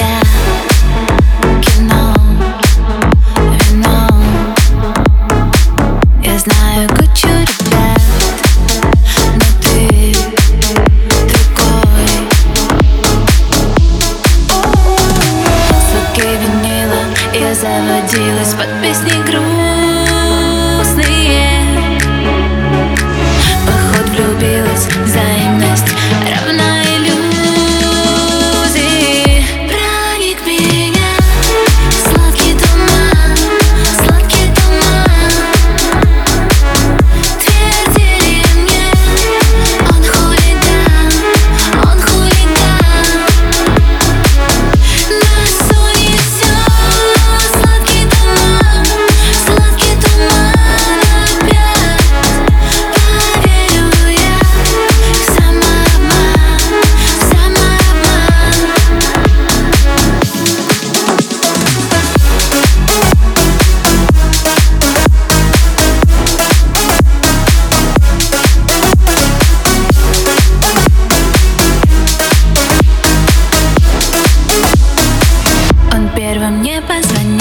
тебя кино, вино. Я знаю кучу ребят, но ты другой. Звуки винила, я заводилась под песни грустные. Поход влюбилась, взаимность равна иллюзии. Проник меня сладкий туман, сладкий туман. Твердили мне, он хулиган, он хулиган. Нас унесет сладкий туман опять. Поверю я в самообман, в самообман. Он первым мне позвонил.